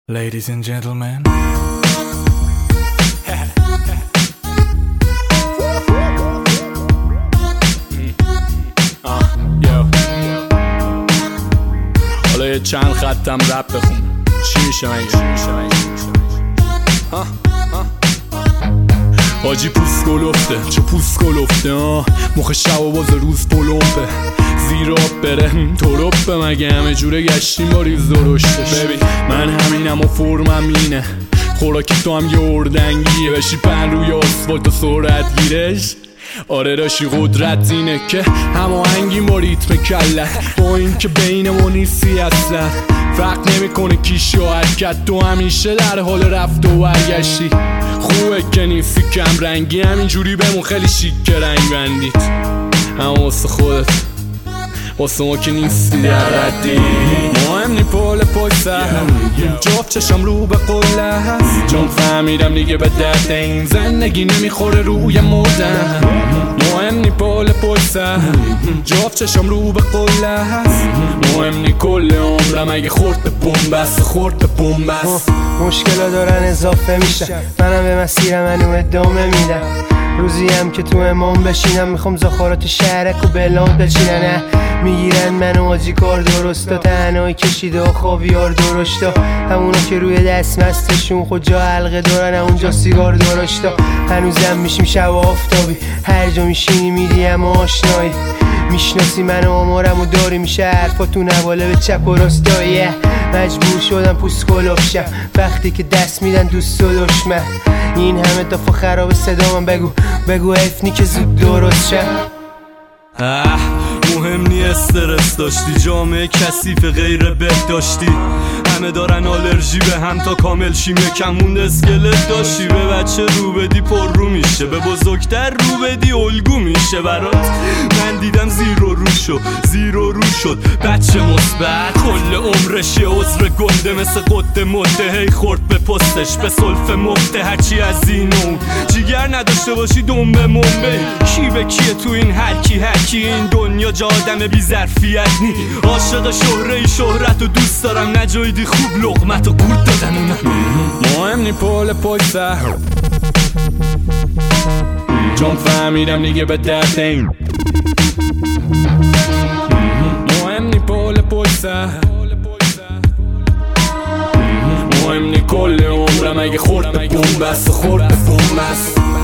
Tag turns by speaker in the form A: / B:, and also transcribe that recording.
A: Ladies and gentlemen. حالا یه چند خطم رپ بخون. چی میشه مگه؟ حاجی پوست گلفته، چه پوست گلفته مخ شب و باز روز پلومپه، زیر آب بره تروپه، مگه همه جوره گشتیم با ریز درشتش. ببین من همینم و فرمم اینه، خوراکی تو هم یه اردنگیه، بشی پن روی آسفالت و سرعت گیرش. آره داشی قدرت اینه که هماهنگیم با ریتم کلت، با این که بینمون نیستی اصلا، فرق نمیکنه کیش یا حرکت، تو همیشه در حال رفت و برگشتی. خوبه که نیستی کم رنگی، همینجوری بمون خیلی شیک که رنگ بندید، اما واسه خودت واسه ما که نیستی در ردی. مهم نی پای سر جفت چشم رو به قله هست، چون فهمیدم دیگه به درد این زندگی نمیخوره روی مردن. مهم نی پای سر جفت چشم رو به قله هست، مهم نی کل عمرم اگه خورد به بومبست، خورد به بومبست.
B: مشکلا دارن اضافه میشن، منم به مسیرم منو ادامه میدم. روزی هم که تو امام بشینم، میخوام زخارات شهرک و بلان بچینن، میگیرن منو آجی کار درستا، تنهایی کشیده و خاویار درشتا، همونا که روی دست مستشون خود جا حلقه دارن، اونجا سیگار درشتا. هنوزم میشیم شب آفتابی، هر جا میشینی میری اما آشنایی، میشناسی من و آمارم و داری، میشه حرفاتون حواله به چپ و راستایی. مجبور شدم پوست کلوفشم وقتی که دست میدن دوست و دشمن، این همه دفعه خراب صدا من بگو حیفنی که زود درست شم.
C: مهم نی استرس داشتی، جامعه کثیف غیر بهداشتی، همه دارن آلرژی به هم تا کامل شیم، یکم مونده اسکلت داشتی. به بچه رو بدی پر رو میشه، به بزرگتر رو بدی الگو میشه برات. من دیدم زیر و رو شد بچه مثبت، کل عمرش یه عذر گنده مثل قد مده، هی خورد به پستش به سلف مفته، هرچی از این اون جیگر نداشته باشی دنبه منبه. کی به کیه تو این هرکی این دنیا جا آدم بی ظرفیت نی، عاشق شهرت و دوست دارم نجایدی خوب لقمت و قورت دادن اونم.
A: مهم نی پای سر چون فهمیدم دیگه به درد این. مهم نی پای سر، مهم نی کل عمرم اگه خورد به بومبست، خورد به بومبست.